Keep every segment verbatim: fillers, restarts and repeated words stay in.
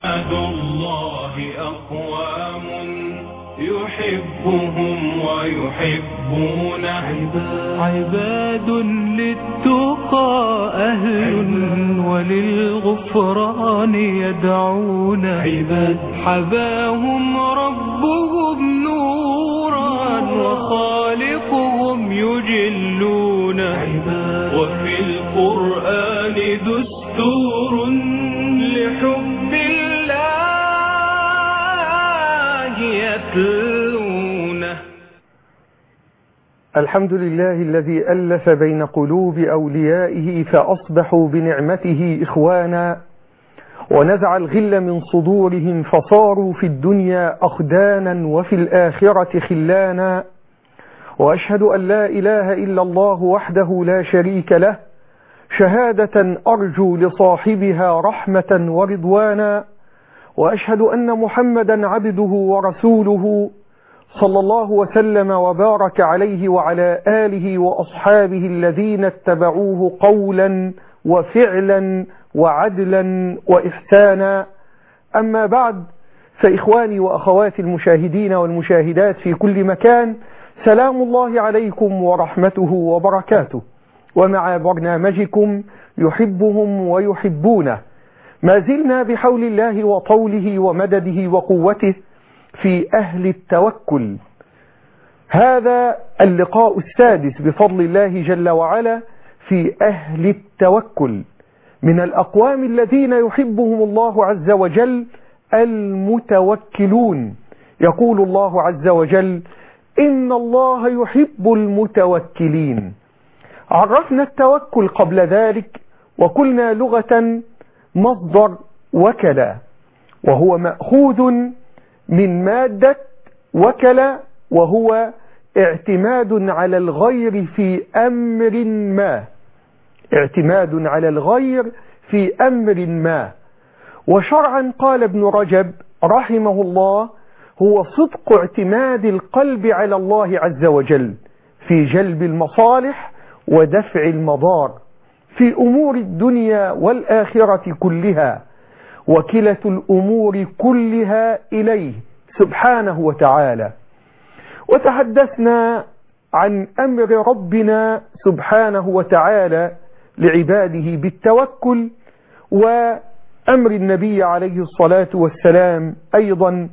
عباد الله أقوام يحبهم ويحبون عباد للتقى أهل وللغفران يدعون عباد حباهم ربهم نورا وخالقهم يجلون عباد وفي القرآن دستور لحب الله يتلونه. الحمد لله الذي ألف بين قلوب أوليائه فأصبحوا بنعمته إخوانا، ونزع الغل من صدورهم فصاروا في الدنيا أخدانا وفي الآخرة خلانا. وأشهد أن لا إله إلا الله وحده لا شريك له، شهادة أرجو لصاحبها رحمة ورضوانا. وأشهد أن محمدا عبده ورسوله صلى الله وسلم وبارك عليه وعلى آله وأصحابه الذين اتبعوه قولا وفعلا وعدلا وإحسانا. أما بعد، فإخواني وأخواتي المشاهدين والمشاهدات في كل مكان، سلام الله عليكم ورحمته وبركاته. ومع برنامجكم يحبهم ويحبونه، ما زلنا بحول الله وطوله ومدده وقوته في أهل التوكل. هذا اللقاء السادس بفضل الله جل وعلا في أهل التوكل، من الأقوام الذين يحبهم الله عز وجل المتوكلون. يقول الله عز وجل: إن الله يحب المتوكلين. عرفنا التوكل قبل ذلك وقلنا لغة مصدر وكل، وهو مأخوذ من مادة وكل، وهو اعتماد على الغير في أمر ما، اعتماد على الغير في أمر ما. وشرعا قال ابن رجب رحمه الله: هو صدق اعتماد القلب على الله عز وجل في جلب المصالح ودفع المضار في أمور الدنيا والآخرة كلها، وكلة الأمور كلها إليه سبحانه وتعالى. وتحدثنا عن أمر ربنا سبحانه وتعالى لعباده بالتوكل، وأمر النبي عليه الصلاة والسلام أيضا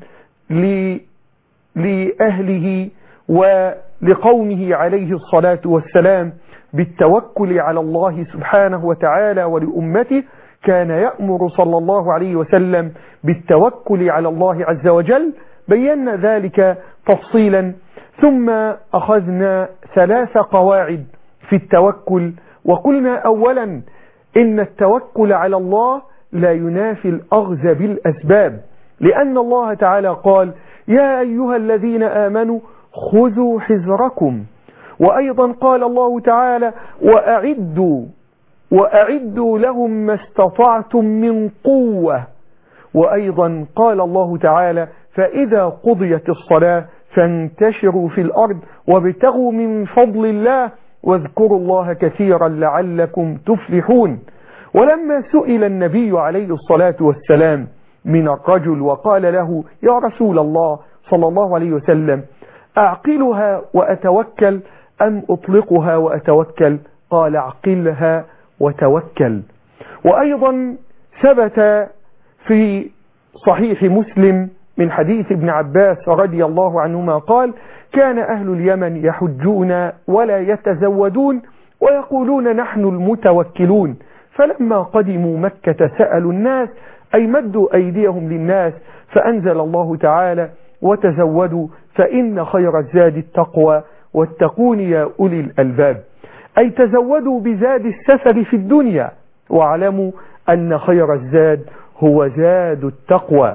لأهله ولقومه عليه الصلاة والسلام بالتوكل على الله سبحانه وتعالى. ولأمته كان يأمر صلى الله عليه وسلم بالتوكل على الله عز وجل. بينا ذلك تفصيلا، ثم أخذنا ثلاث قواعد في التوكل. وقلنا أولا إن التوكل على الله لا ينافي الأخذ بالأسباب، لأن الله تعالى قال: يا أيها الذين آمنوا خذوا حذركم. وأيضا قال الله تعالى: وأعدوا وأعدوا لهم ما استطعتم من قوة. وأيضا قال الله تعالى: فإذا قضيت الصلاة فانتشروا في الأرض وابتغوا من فضل الله واذكروا الله كثيرا لعلكم تفلحون. ولما سئل النبي عليه الصلاة والسلام من الرجل وقال له: يا رسول الله صلى الله عليه وسلم، أعقلها وأتوكل أم أطلقها وأتوكل؟ قال: أعقلها وتوكل. وأيضا ثبت في صحيح مسلم من حديث ابن عباس رضي الله عنهما قال: كان أهل اليمن يحجون ولا يتزودون ويقولون نحن المتوكلون، فلما قدموا مكة سألوا الناس أي مدوا أيديهم للناس، فأنزل الله تعالى: وتزودوا فإن خير الزاد التقوى واتقون يا أولي الألباب. أي تزودوا بزاد السفر في الدنيا، واعلموا أن خير الزاد هو زاد التقوى.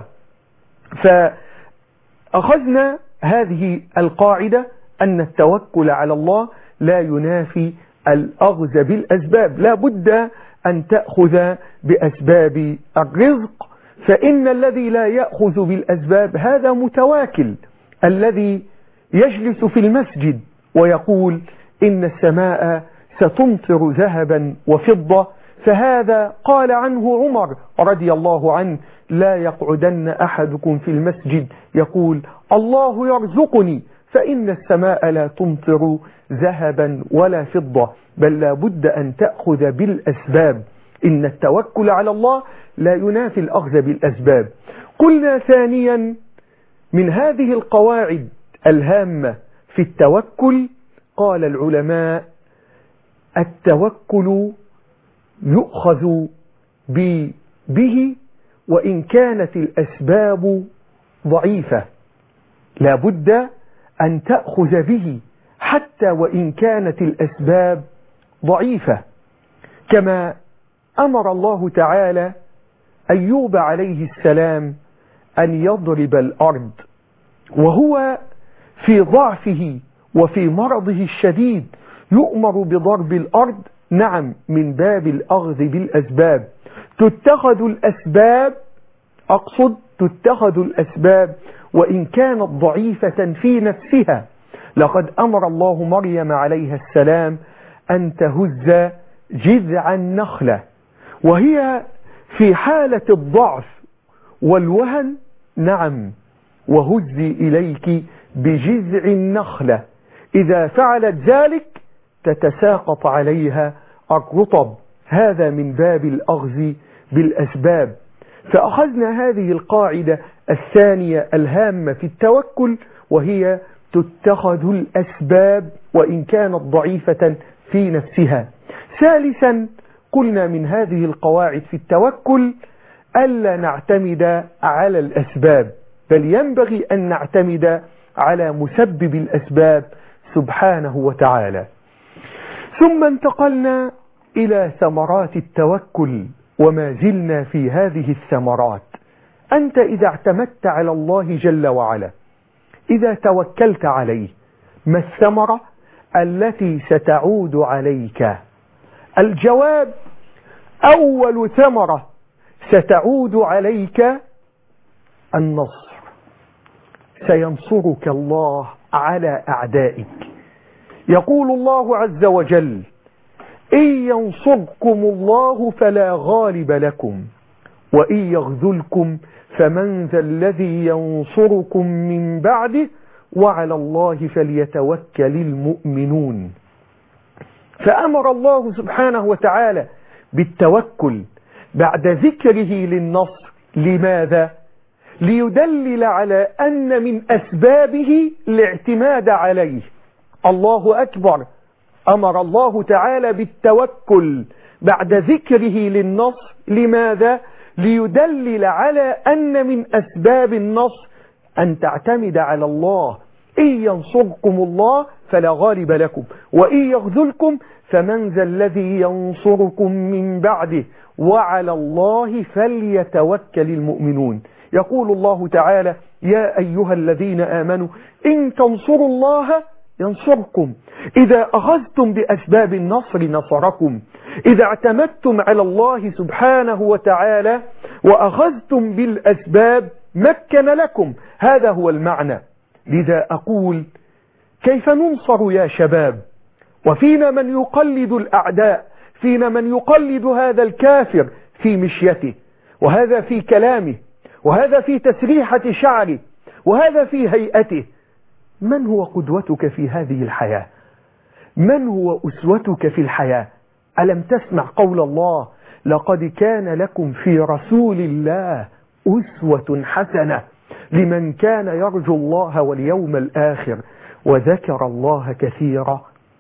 فأخذنا هذه القاعدة أن التوكل على الله لا ينافي الأخذ بالأسباب، لا بد أن تأخذ بأسباب الرزق، فإن الذي لا يأخذ بالأسباب هذا متواكل، الذي يجلس في المسجد ويقول إن السماء ستمطر ذهبا وفضة، فهذا قال عنه عمر رضي الله عنه: لا يقعدن أحدكم في المسجد يقول الله يرزقني فإن السماء لا تمطر ذهبا ولا فضة، بل لا بد أن تأخذ بالأسباب. إن التوكل على الله لا ينافي الأخذ بالأسباب. قلنا ثانيا من هذه القواعد الهامة في التوكل، قال العلماء التوكل يؤخذ به وإن كانت الأسباب ضعيفة، لا بد أن تأخذ به حتى وإن كانت الأسباب ضعيفة، كما أمر الله تعالى أيوب عليه السلام أن يضرب الأرض وهو في ضعفه وفي مرضه الشديد، يؤمر بضرب الأرض، نعم، من باب الأخذ بالأسباب. تتخذ الأسباب، أقصد تتخذ الأسباب وإن كانت ضعيفة في نفسها. لقد أمر الله مريم عليها السلام أن تهز جذع النخلة وهي في حالة الضعف والوهن، نعم، وهزي إليك بجذع النخلة، إذا فعلت ذلك تتساقط عليها الرطب. هذا من باب الأخذ بالأسباب. فأخذنا هذه القاعدة الثانية الهامة في التوكل، وهي تتخذ الأسباب وإن كانت ضعيفة في نفسها. ثالثا قلنا من هذه القواعد في التوكل ألا نعتمد على الأسباب، بل ينبغي أن نعتمد على مسبب الأسباب سبحانه وتعالى. ثم انتقلنا إلى ثمرات التوكل، وما زلنا في هذه الثمرات. أنت إذا اعتمدت على الله جل وعلا، إذا توكلت عليه، ما الثمرة التي ستعود عليك؟ الجواب: أول ثمرة ستعود عليك النصر، سينصرك الله على أعدائك. يقول الله عز وجل: إن ينصركم الله فلا غالب لكم وإن يخذلكم فمن ذا الذي ينصركم من بعده وعلى الله فليتوكل المؤمنون. فأمر الله سبحانه وتعالى بالتوكل بعد ذكره للنصر. لماذا؟ ليدلل على أن من أسبابه الاعتماد عليه. الله أكبر، أمر الله تعالى بالتوكل بعد ذكره للنصر. لماذا؟ ليدلل على أن من أسباب النصر أن تعتمد على الله. إن ينصركم الله فلا غالب لكم وإن يخذلكم فمن ذا الذي ينصركم من بعده وعلى الله فليتوكل المؤمنون. يقول الله تعالى: يا أيها الذين آمنوا إن تنصروا الله ينصركم، إذا أخذتم بأسباب النصر نصركم، إذا اعتمدتم على الله سبحانه وتعالى وأخذتم بالأسباب مكن لكم. هذا هو المعنى. لذا أقول: كيف ننصر يا شباب وفينا من يقلد الأعداء، فينا من يقلد هذا الكافر في مشيته، وهذا في كلامه، وهذا في تسريحة شعره، وهذا في هيئته. من هو قدوتك في هذه الحياة؟ من هو أسوتك في الحياة؟ ألم تسمع قول الله: لقد كان لكم في رسول الله أسوة حسنة لمن كان يرجو الله واليوم الآخر وذكر الله كثيرا.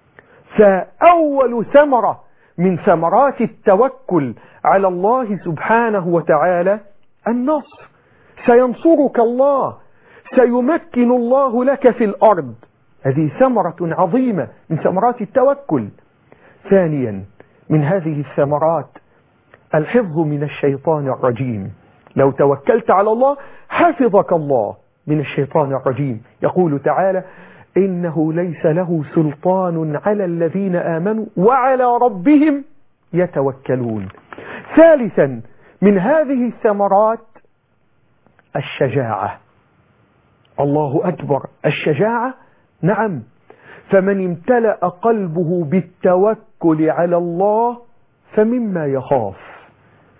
فأول ثمرة من ثمرات التوكل على الله سبحانه وتعالى النصر. سينصرك الله، سيمكن الله لك في الأرض. هذه ثمرة عظيمة من ثمرات التوكل. ثانيا من هذه الثمرات الحفظ من الشيطان الرجيم. لو توكلت على الله حفظك الله من الشيطان الرجيم. يقول تعالى: إنه ليس له سلطان على الذين آمنوا وعلى ربهم يتوكلون. ثالثا من هذه الثمرات الشجاعة. الله أكبر، الشجاعة، نعم. فمن امتلأ قلبه بالتوكل على الله فمما يخاف،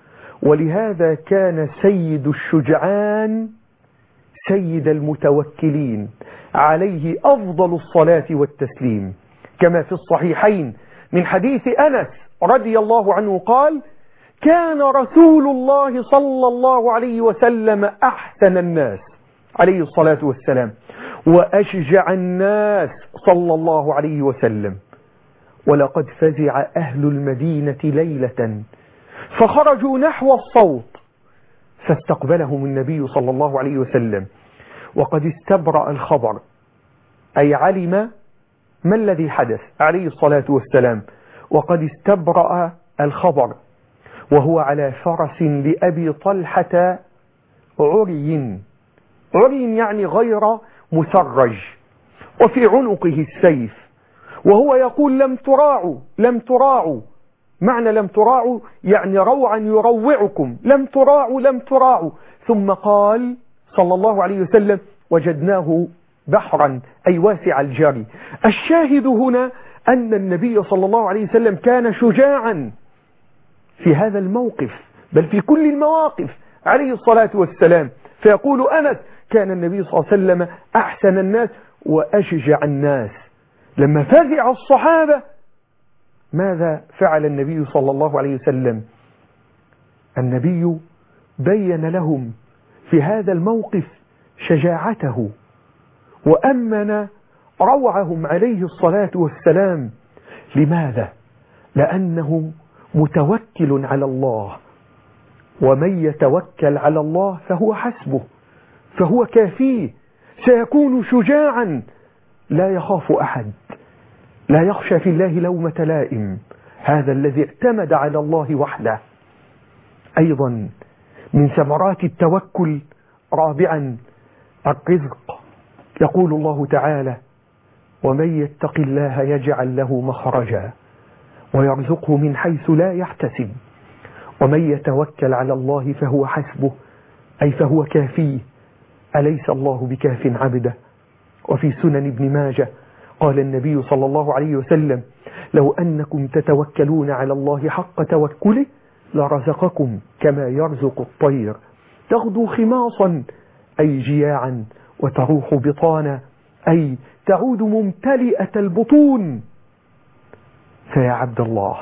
ولهذا كان سيد الشجعان سيد المتوكلين عليه أفضل الصلاة والتسليم، كما في الصحيحين من حديث أنس رضي الله عنه قال: كان رسول الله صلى الله عليه وسلم أحسن الناس عليه الصلاة والسلام وأشجع الناس صلى الله عليه وسلم. ولقد فزع أهل المدينة ليلة فخرجوا نحو الصوت فاستقبلهم النبي صلى الله عليه وسلم وقد استبرأ الخبر، أي علم ما الذي حدث عليه الصلاة والسلام، وقد استبرأ الخبر وهو على فرس لأبي طلحة عري، عري يعني غير مسرج، وفي عنقه السيف، وهو يقول: لم تراعوا لم تراعوا. معنى لم تراعوا يعني روعا يروعكم، لم تراعوا لم تراعوا. ثم قال صلى الله عليه وسلم: وجدناه بحرا، أي واسع الجري. الشاهد هنا أن النبي صلى الله عليه وسلم كان شجاعا في هذا الموقف، بل في كل المواقف عليه الصلاة والسلام. فيقول أنس: كان النبي صلى الله عليه وسلم أحسن الناس وأشجع الناس. لما فزع الصحابة ماذا فعل النبي صلى الله عليه وسلم؟ النبي بين لهم في هذا الموقف شجاعته وأمن روعهم عليه الصلاة والسلام. لماذا؟ لأنه متوكل على الله، ومن يتوكل على الله فهو حسبه، فهو كافيه، سيكون شجاعا لا يخاف أحد، لا يخشى في الله لومة لائم، هذا الذي اعتمد على الله وحده. أيضا من ثمرات التوكل رابعا الرزق. يقول الله تعالى: ومن يتق الله يجعل له مخرجا ويرزقه من حيث لا يحتسب ومن يتوكل على الله فهو حسبه، أي فهو كافيه، أليس الله بكاف عبده؟ وفي سنن ابن ماجه قال النبي صلى الله عليه وسلم: لو أنكم تتوكلون على الله حق توكله لرزقكم كما يرزق الطير تغدو خماصا، أي جياعا، وتروح بطانا، أي تعود ممتلئة البطون. فيا عبد الله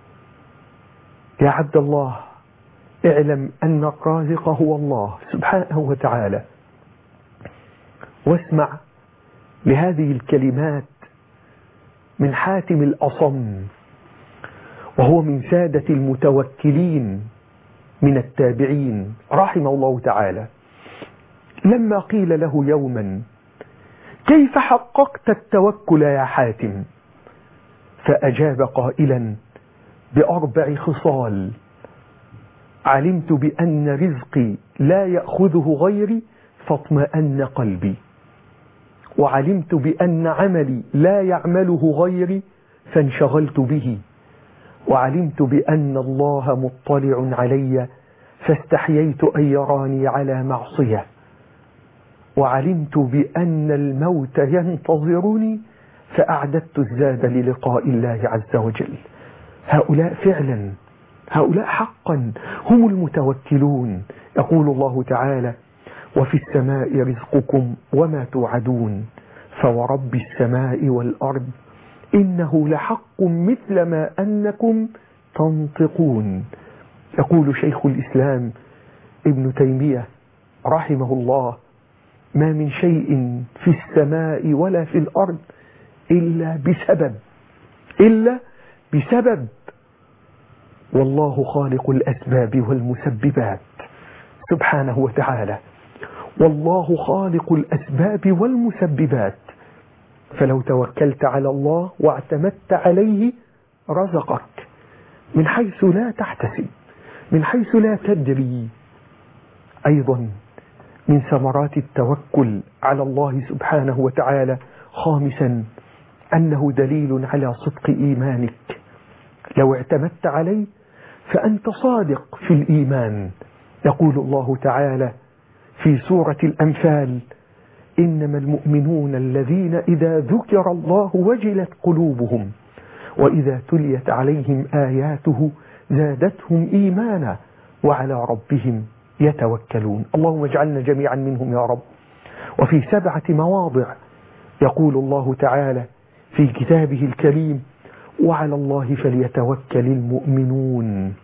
يا عبد الله اعلم أن الرازق هو الله سبحانه وتعالى. واسمع لهذه الكلمات من حاتم الأصم، وهو من سادة المتوكلين من التابعين رحمه الله تعالى. لما قيل له يوما: كيف حققت التوكل يا حاتم؟ فأجاب قائلا: بأربع خصال: علمت بأن رزقي لا يأخذه غيري فاطمأن قلبي، وعلمت بأن عملي لا يعمله غيري فانشغلت به، وعلمت بأن الله مطلع علي فاستحييت أن يراني على معصية، وعلمت بأن الموت ينتظرني فأعددت الزاد للقاء الله عز وجل. هؤلاء فعلا، هؤلاء حقا هم المتوكلون. يقول الله تعالى: وفي السماء رزقكم وما توعدون فورب السماء والأرض إنه لحق مثل ما أنكم تنطقون. يقول شيخ الإسلام ابن تيمية رحمه الله: ما من شيء في السماء ولا في الأرض إلا بسبب إلا بسبب والله خالق الأسباب والمسببات سبحانه وتعالى. والله خالق الأسباب والمسببات، فلو توكلت على الله واعتمدت عليه رزقك من حيث لا تحتسب، من حيث لا تدري. أيضا من ثمرات التوكل على الله سبحانه وتعالى خامسا أنه دليل على صدق إيمانك. لو اعتمدت عليه فأنت صادق في الإيمان. يقول الله تعالى في سورة الأنفال: إنما المؤمنون الذين إذا ذكر الله وجلت قلوبهم وإذا تليت عليهم آياته زادتهم إيمانا وعلى ربهم يتوكلون. اللهم اجعلنا جميعا منهم يا رب. وفي سبعة مواضع يقول الله تعالى في كتابه الكريم: وعلى الله فليتوكل المؤمنون.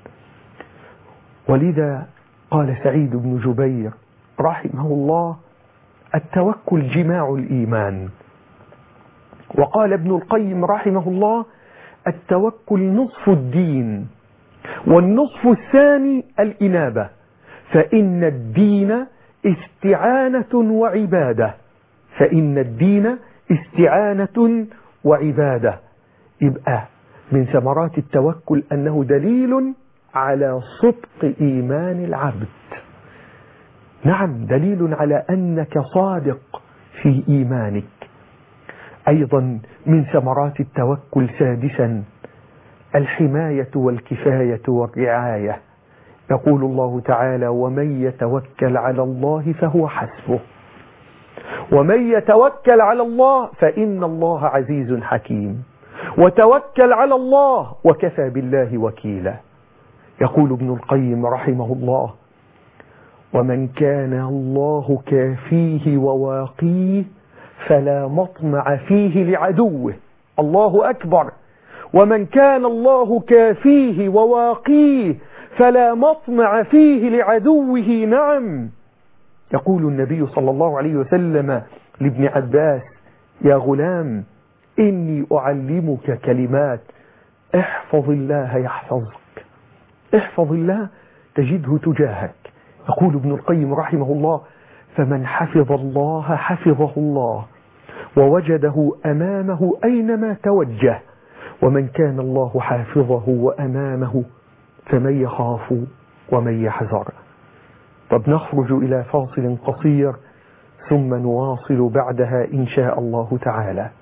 ولذا قال سعيد بن جبير رحمه الله: التوكل جماع الإيمان. وقال ابن القيم رحمه الله: التوكل نصف الدين، والنصف الثاني الإنابة، فإن الدين استعانة وعبادة، فإن الدين استعانة وعبادة. يبقى من ثمرات التوكل أنه دليل على صدق إيمان العبد. نعم، دليل على أنك صادق في إيمانك. أيضا من ثمرات التوكل سادسا الحماية والكفاية والرعاية. يقول الله تعالى: ومن يتوكل على الله فهو حسبه، ومن يتوكل على الله فإن الله عزيز حكيم، وتوكل على الله وكفى بالله وكيلا. يقول ابن القيم رحمه الله: ومن كان الله كافيه وواقيه فلا مطمع فيه لعدوه. الله أكبر. ومن كان الله كافيه وواقيه فلا مطمع فيه لعدوه. نعم. يقول النبي صلى الله عليه وسلم لابن عباس: يا غلام إني أعلمك كلمات، احفظ الله يحفظك، احفظ الله تجده تجاهك. يقول ابن القيم رحمه الله: فمن حفظ الله حفظه الله، ووجده أمامه أينما توجه، ومن كان الله حافظه وأمامه فمن يخاف ومن يحذر. طب نخرج إلى فاصل قصير ثم نواصل بعدها إن شاء الله تعالى.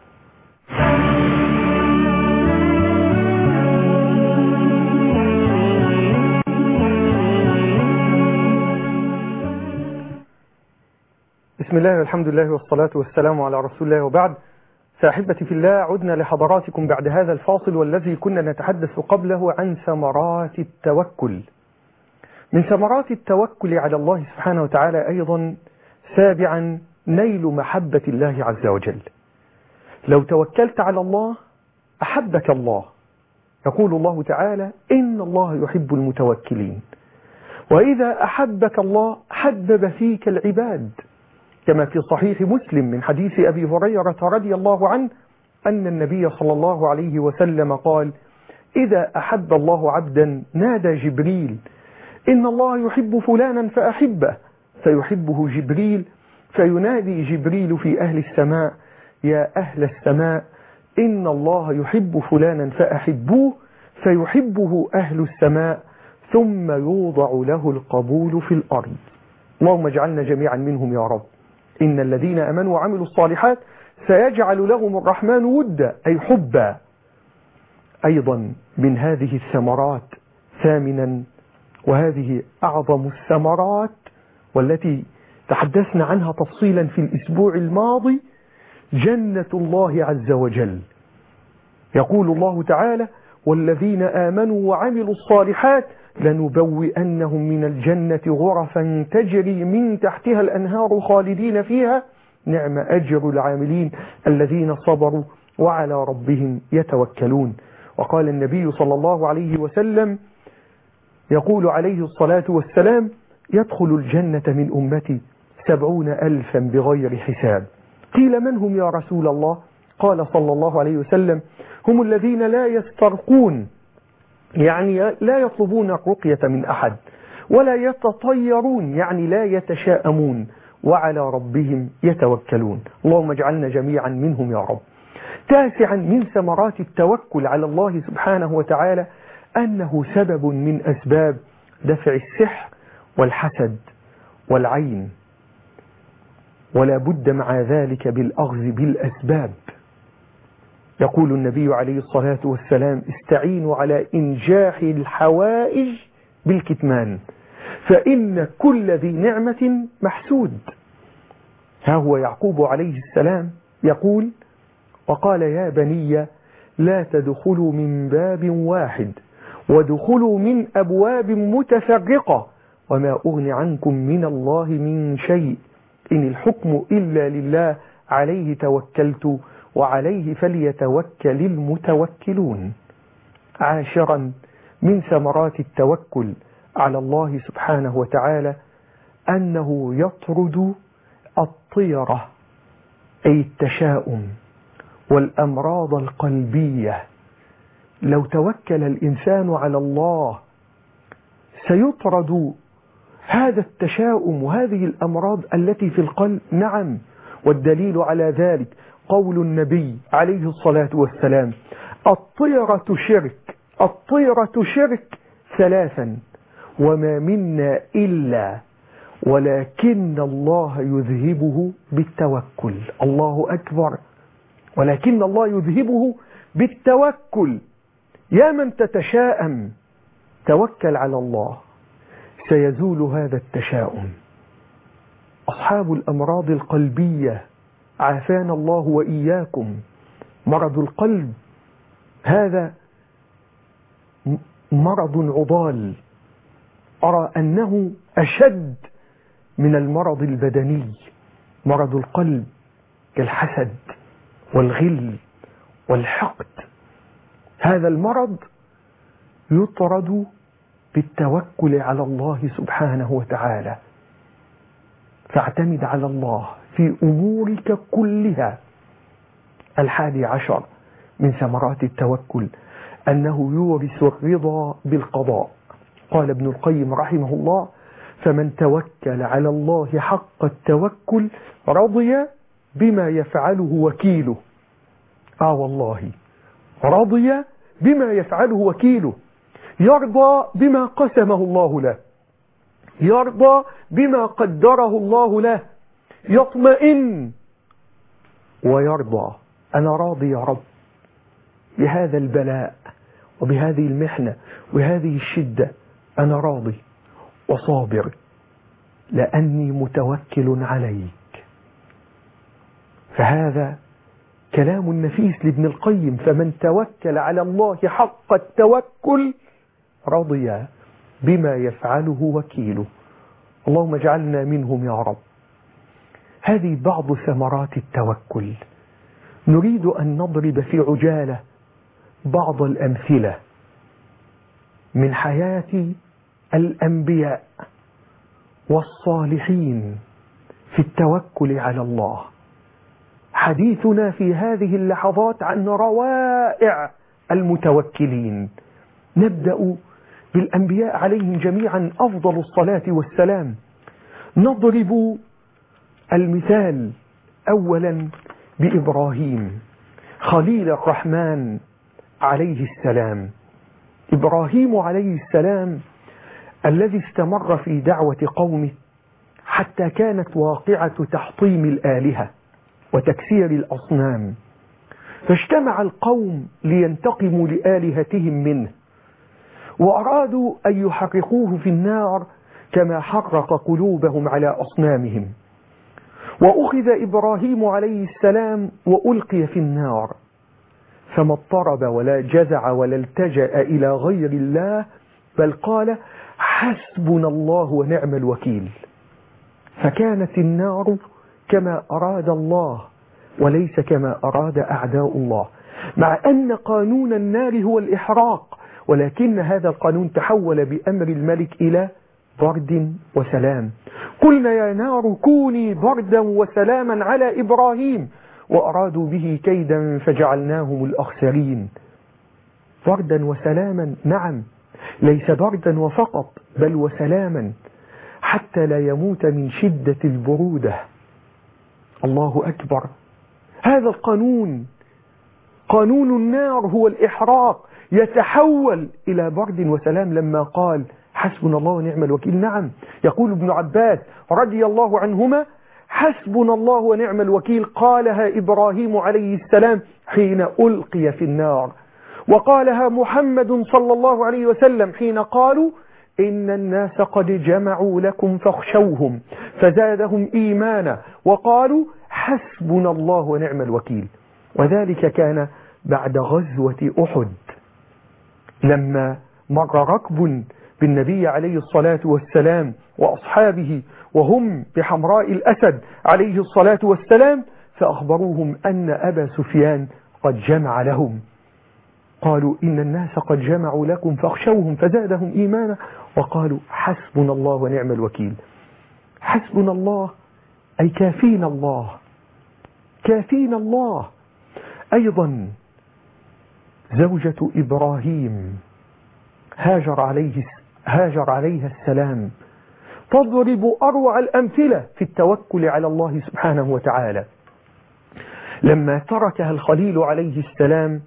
بسم الله والحمد لله والصلاة والسلام على رسول الله، وبعد. فأحبتي في الله، عدنا لحضراتكم بعد هذا الفاصل والذي كنا نتحدث قبله عن ثمرات التوكل. من ثمرات التوكل على الله سبحانه وتعالى أيضا سابعا نيل محبة الله عز وجل. لو توكلت على الله أحبك الله. يقول الله تعالى: إن الله يحب المتوكلين. وإذا أحبك الله حبب فيك العباد، كما في صحيح مسلم من حديث أبي هريرة رضي الله عنه أن النبي صلى الله عليه وسلم قال: إذا أحب الله عبدا نادى جبريل: إن الله يحب فلانا فأحبه، فيحبه جبريل، فينادي جبريل في أهل السماء: يا أهل السماء إن الله يحب فلانا فأحبوه، فيحبه أهل السماء، ثم يوضع له القبول في الأرض. اللهم اجعلنا جميعا منهم يا رب. إن الذين آمنوا وعملوا الصالحات سيجعل لهم الرحمن ودا، أي حبا. أيضا من هذه الثمرات ثامنا، وهذه أعظم الثمرات والتي تحدثنا عنها تفصيلا في الأسبوع الماضي، جنة الله عز وجل. يقول الله تعالى: والذين آمنوا وعملوا الصالحات لنبوئنهم من الجنة غرفا تجري من تحتها الأنهار خالدين فيها، نعم أجر العاملين الذين صبروا وعلى ربهم يتوكلون. وقال النبي صلى الله عليه وسلم، يقول عليه الصلاة والسلام: يدخل الجنة من أمتي سبعون ألفا بغير حساب. قيل: من هم يا رسول الله؟ قال صلى الله عليه وسلم: هم الذين لا يسترقون، يعني لا يطلبون الرقية من أحد، ولا يتطيرون، يعني لا يتشاءمون، وعلى ربهم يتوكلون. اللهم اجعلنا جميعا منهم يا رب. تاسعا من ثمرات التوكل على الله سبحانه وتعالى أنه سبب من أسباب دفع السحر والحسد والعين، ولا بد مع ذلك بالأخذ بالأسباب. يقول النبي عليه الصلاة والسلام: استعينوا على إنجاح الحوائج بالكتمان، فإن كل ذي نعمة محسود. ها هو يعقوب عليه السلام يقول: وقال: يا بني لا تدخلوا من باب واحد، وادخلوا من أبواب متفرقة وما أغني عنكم من الله من شيء إن الحكم إلا لله عليه توكلت وعليه فليتوكل المتوكلون. عاشرا من ثمرات التوكل على الله سبحانه وتعالى أنه يطرد الطيرة أي التشاؤم والأمراض القلبية. لو توكل الإنسان على الله سيطرد هذا التشاؤم وهذه الأمراض التي في القلب. نعم، والدليل على ذلك قول النبي عليه الصلاة والسلام: الطيرة شرك، الطيرة شرك ثلاثا وما منا إلا ولكن الله يذهبه بالتوكل. الله أكبر، ولكن الله يذهبه بالتوكل. يا من تتشاءم توكل على الله سيزول هذا التشاؤم. أصحاب الأمراض القلبية عافانا الله وإياكم، مرض القلب هذا مرض عضال، أرى أنه أشد من المرض البدني. مرض القلب كالحسد والغل والحقد، هذا المرض يطرد بالتوكل على الله سبحانه وتعالى. فاعتمد على الله في أمورك كلها. الحادي عشر من ثمرات التوكل أنه يورث الرضا بالقضاء. قال ابن القيم رحمه الله: فمن توكل على الله حق التوكل رضي بما يفعله وكيله. آه والله، رضي بما يفعله وكيله، يرضى بما قسمه الله له، يرضى بما قدره الله له، يطمئن ويرضى. أنا راضي يا رب بهذا البلاء وبهذه المحنة وهذه الشدة، أنا راضي وصابر لأني متوكل عليك. فهذا كلام نفيس لابن القيم: فمن توكل على الله حق التوكل رضي بما يفعله وكيله. اللهم اجعلنا منهم يا رب. هذه بعض ثمرات التوكل. نريد أن نضرب في عجالة بعض الأمثلة من حياة الأنبياء والصالحين في التوكل على الله. حديثنا في هذه اللحظات عن روائع المتوكلين. نبدأ بالأنبياء عليهم جميعا أفضل الصلاة والسلام. نضرب المثال أولا بإبراهيم خليل الرحمن عليه السلام. إبراهيم عليه السلام الذي استمر في دعوة قومه حتى كانت واقعة تحطيم الآلهة وتكسير الأصنام، فاجتمع القوم لينتقموا لآلهتهم منه، وأرادوا أن يحرقوه في النار كما حرق قلوبهم على أصنامهم. وأخذ إبراهيم عليه السلام وألقي في النار، فما اضطرب ولا جزع ولا التجأ إلى غير الله، بل قال: حسبنا الله ونعم الوكيل. فكانت النار كما أراد الله وليس كما أراد أعداء الله، مع أن قانون النار هو الإحراق، ولكن هذا القانون تحول بأمر الملك إلى برد وسلام. قلنا يا نار كوني بردا وسلاما على إبراهيم، وأرادوا به كيدا فجعلناهم الأخسرين. بردا وسلاما، نعم، ليس بردا وفقط بل وسلاما، حتى لا يموت من شدة البرودة. الله أكبر. هذا القانون، قانون النار هو الإحراق، يتحول إلى برد وسلام لما قال حسبنا الله ونعم الوكيل. نعم، يقول ابن عباس رضي الله عنهما: حسبنا الله ونعم الوكيل قالها إبراهيم عليه السلام حين ألقي في النار، وقالها محمد صلى الله عليه وسلم حين قالوا إن الناس قد جمعوا لكم فاخشوهم فزادهم إيمانا وقالوا حسبنا الله ونعم الوكيل. وذلك كان بعد غزوة أحد، لما مر ركب بالنبي عليه الصلاة والسلام وأصحابه وهم بحمراء الأسد عليه الصلاة والسلام، فأخبروهم أن أبا سفيان قد جمع لهم. قالوا إن الناس قد جمعوا لكم فاخشوهم، فزادهم إيمانا وقالوا حسبنا الله ونعم الوكيل. حسبنا الله أي كافينا الله، كافينا الله. أيضا زوجة إبراهيم هاجر عليه هاجر عليها السلام تضرب أروع الأمثلة في التوكل على الله سبحانه وتعالى. لما تركها الخليل عليه السلام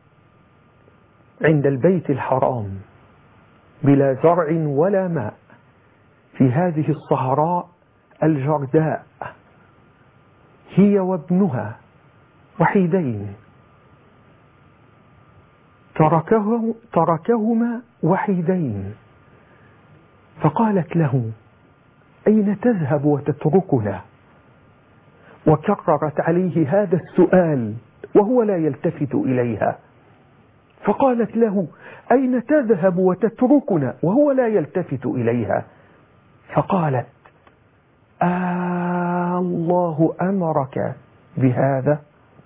عند البيت الحرام بلا زرع ولا ماء في هذه الصحراء الجرداء، هي وابنها وحيدين، تركه تركهما وحيدين، فقالت له أين تذهب وتتركنا؟ وكررت عليه هذا السؤال وهو لا يلتفت إليها، فقالت له أين تذهب وتتركنا وهو لا يلتفت إليها، فقالت آه الله أمرك بهذا؟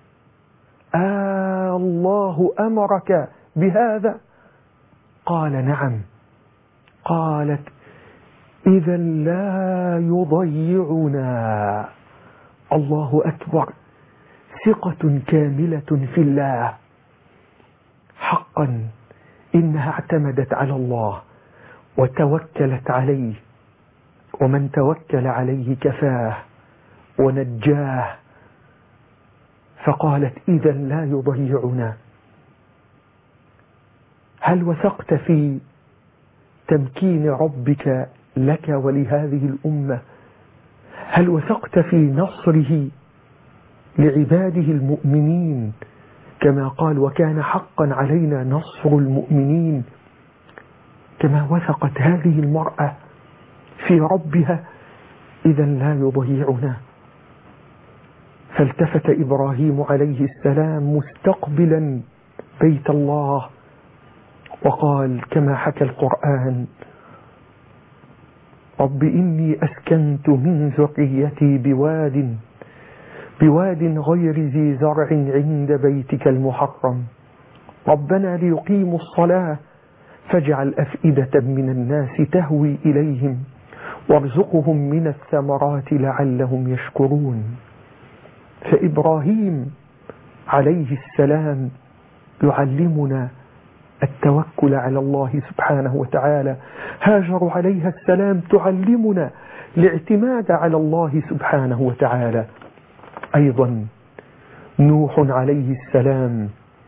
آه الله أمرك بهذا؟ قال نعم. قالت إذا لا يضيعنا. الله أكبر، ثقة كاملة في الله. حقا إنها اعتمدت على الله وتوكلت عليه، ومن توكل عليه كفاه ونجاه. فقالت إذا لا يضيعنا. هل وثقت في تمكين ربك لك ولهذه الأمة؟ هل وثقت في نصره لعباده المؤمنين كما قال وكان حقا علينا نصر المؤمنين؟ كما وثقت هذه المرأة في ربها إذا لا يضيعنا. فالتفت إبراهيم عليه السلام مستقبلا بيت الله وقال كما حكى القرآن رب إني أسكنت من ذريتي بواد بواد غير ذي زرع عند بيتك المحرم ربنا ليقيموا الصلاة فاجعل أفئدة من الناس تهوي إليهم وارزقهم من الثمرات لعلهم يشكرون. فإبراهيم عليه السلام يعلمنا التوكل على الله سبحانه وتعالى. هاجر عليها السلام تعلمنا الاعتماد على الله سبحانه وتعالى. أيضا نوح عليه السلام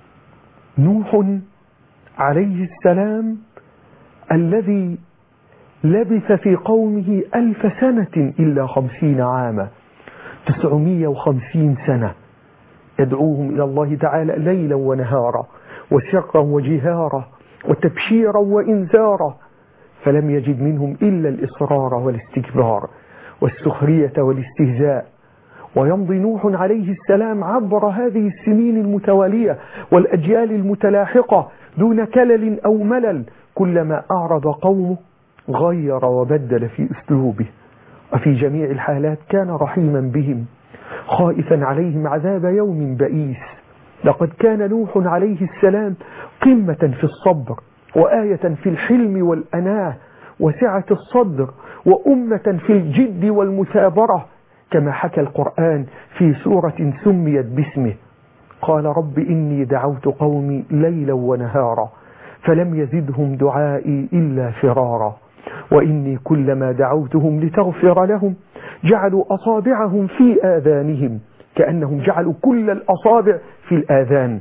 نوح عليه السلام الذي لبث في قومه ألف سنة إلا خمسين عاما، تسعمائة وخمسين سنة يدعوهم إلى الله تعالى ليلا ونهارا وسرا وجهارا وتبشيرا وإنذارا، فلم يجد منهم إلا الإصرار والاستكبار والسخرية والاستهزاء. ويمضي نوح عليه السلام عبر هذه السنين المتوالية والأجيال المتلاحقة دون كلل أو ملل، كلما أعرض قومه غير وبدل في أسلوبه، وفي جميع الحالات كان رحيما بهم خائفا عليهم عذاب يوم بئيس. لقد كان نوح عليه السلام قمة في الصبر وآية في الحلم والأناه وسعة الصدر وأمة في الجد والمثابرة، كما حكى القرآن في سورة سميت باسمه قال رب إني دعوت قومي ليلا ونهارا فلم يزدهم دعائي إلا فرارا وإني كلما دعوتهم لتغفر لهم جعلوا أصابعهم في آذانهم، كأنهم جعلوا كل الأصابع في الآذان،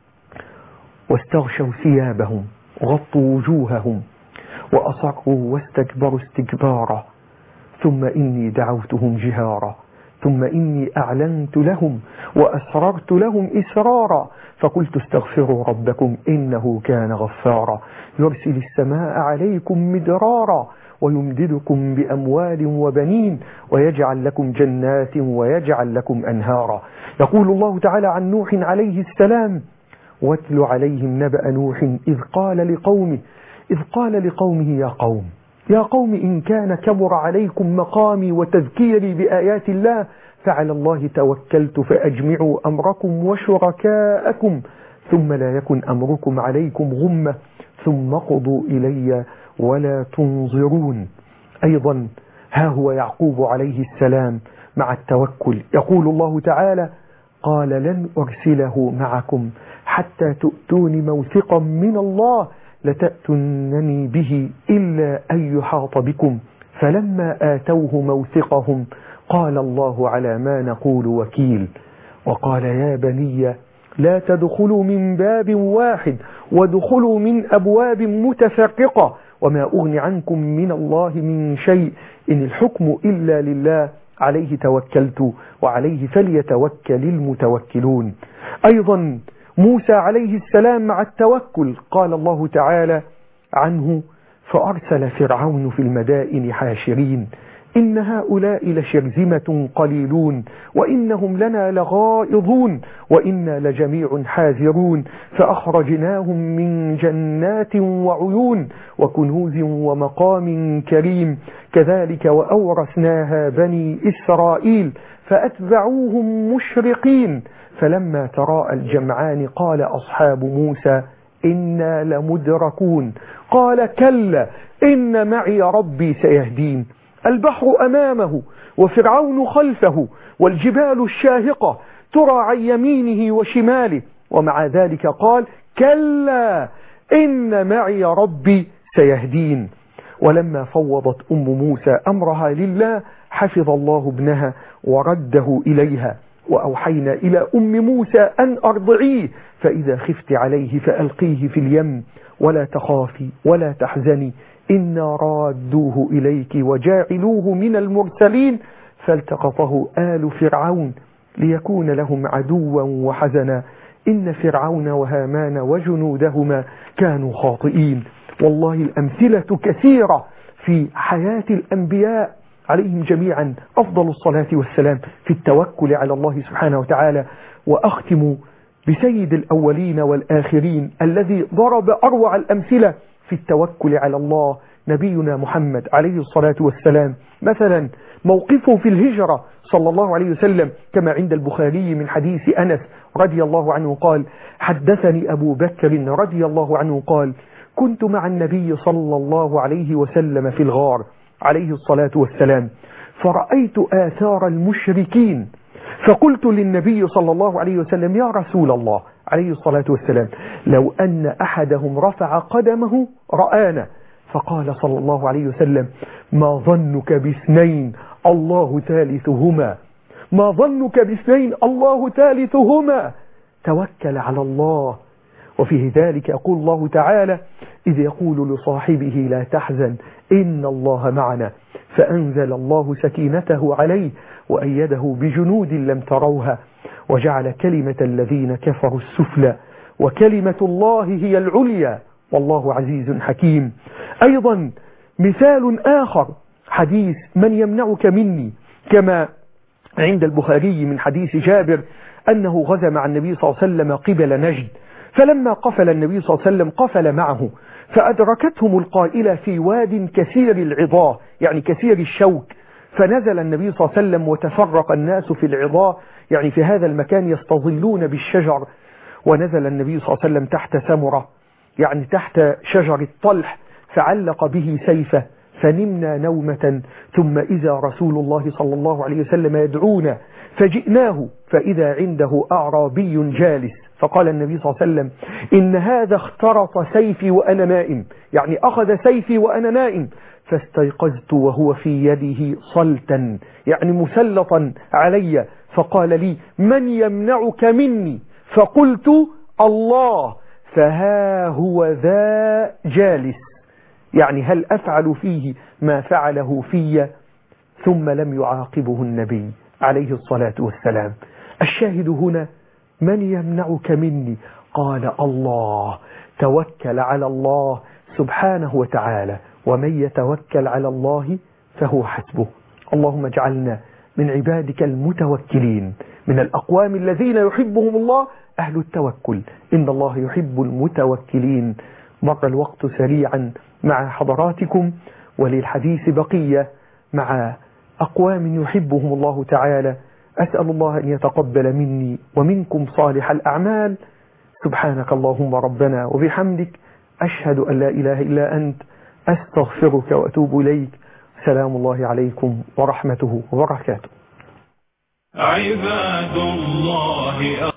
واستغشوا ثيابهم غطوا وجوههم وأصروا واستكبروا استكبارا ثم إني دعوتهم جهارا ثم إني أعلنت لهم وأسررت لهم إسرارا فقلت استغفروا ربكم إنه كان غفارا يرسل السماء عليكم مدرارا ويمددكم بأموال وبنين ويجعل لكم جنات ويجعل لكم أنهارا. يقول الله تعالى عن نوح عليه السلام واتل عليهم نبأ نوح إذ قال لقومه إذ قال لقومه يا قوم يا قوم إن كان كبر عليكم مقامي وتذكيري بآيات الله فعلى الله توكلت فأجمعوا أمركم وشركاءكم ثم لا يكن أمركم عليكم غمة ثم قضوا إلي ولا تنظرون. أيضا ها هو يعقوب عليه السلام مع التوكل، يقول الله تعالى قال لن أرسله معكم حتى تؤتون موثقا من الله لتأتونني به إلا أن يحاط بكم فلما آتوه موثقهم قال الله على ما نقول وكيل. وقال يا بني لا تدخلوا من باب واحد وادخلوا من أبواب متفرقة وما أغني عنكم من الله من شيء إن الحكم إلا لله عليه توكلت وعليه فليتوكل المتوكلون. أيضا موسى عليه السلام مع التوكل قال الله تعالى عنه فأرسل فرعون في المدائن حاشرين إن هؤلاء لشرذمة قليلون وإنهم لنا لغائظون وإنا لجميع حاذرون فأخرجناهم من جنات وعيون وكنوز ومقام كريم كذلك وأورثناها بني إسرائيل فأتبعوهم مشرقين فلما تراءى الجمعان قال أصحاب موسى إنا لمدركون قال كلا إن معي ربي سيهدين. البحر أمامه وفرعون خلفه والجبال الشاهقة ترى عن يمينه وشماله ومع ذلك قال كلا إن معي ربي سيهدين. ولما فوضت أم موسى أمرها لله حفظ الله ابنها ورده إليها وأوحينا إلى أم موسى أن أرضعيه فإذا خفت عليه فألقيه في اليم ولا تخافي ولا تحزني إنا رادوه إليك وجاعلوه من المرسلين فالتقطه آل فرعون ليكون لهم عدوا وحزنا إن فرعون وهامان وجنودهما كانوا خاطئين. والله الأمثلة كثيرة في حياة الأنبياء عليهم جميعا أفضل الصلاة والسلام في التوكل على الله سبحانه وتعالى. وأختم بسيد الأولين والآخرين الذي ضرب أروع الأمثلة في التوكل على الله نبينا محمد عليه الصلاة والسلام. مثلا موقفه في الهجرة صلى الله عليه وسلم كما عند البخاري من حديث أنس رضي الله عنه قال حدثني أبو بكر رضي الله عنه قال كنت مع النبي صلى الله عليه وسلم في الغار عليه الصلاة والسلام فرأيت آثار المشركين فقلت للنبي صلى الله عليه وسلم يا رسول الله عليه الصلاة والسلام لو أن أحدهم رفع قدمه رآنا فقال صلى الله عليه وسلم ما ظنك باثنين الله ثالثهما ما ظنك باثنين الله ثالثهما توكل على الله. وفي ذلك يقول الله تعالى إذ يقول لصاحبه لا تحزن إن الله معنا فأنزل الله سكينته عليه وأيده بجنود لم تروها وجعل كلمة الذين كفروا السفلى وكلمة الله هي العليا والله عزيز حكيم. أيضا مثال آخر حديث من يمنعك مني كما عند البخاري من حديث جابر أنه غزا مع النبي صلى الله عليه وسلم قبل نجد فلما قفل النبي صلى الله عليه وسلم قفل معه فأدركتهم القائلة في واد كثير العضاء يعني كثير الشوك فنزل النبي صلى الله عليه وسلم وتفرق الناس في العضاء يعني في هذا المكان يستظلون بالشجر ونزل النبي صلى الله عليه وسلم تحت ثمرة يعني تحت شجر الطلح فعلق به سيفه فنمنا نومة ثم إذا رسول الله صلى الله عليه وسلم يدعونا فجئناه فإذا عنده أعرابي جالس فقال النبي صلى الله عليه وسلم إن هذا اخترط سيفي وأنا نائم يعني أخذ سيفي وأنا نائم فاستيقظت وهو في يده صلتا يعني مسلطا علي فقال لي من يمنعك مني فقلت الله فها هو ذا جالس يعني هل أفعل فيه ما فعله في ثم لم يعاقبه النبي عليه الصلاة والسلام. الشاهد هنا من يمنعك مني قال الله توكل على الله سبحانه وتعالى ومن يتوكل على الله فهو حسبه. اللهم اجعلنا من عبادك المتوكلين من الأقوام الذين يحبهم الله أهل التوكل إن الله يحب المتوكلين. مر الوقت سريعا مع حضراتكم، وللحديث بقية مع أقوام يحبهم الله تعالى. أسأل الله أن يتقبل مني ومنكم صالح الأعمال. سبحانك اللهم ربنا وبحمدك، أشهد أن لا إله إلا أنت، أستغفرك وأتوب إليك. سلام الله عليكم ورحمته وبركاته. عباد الله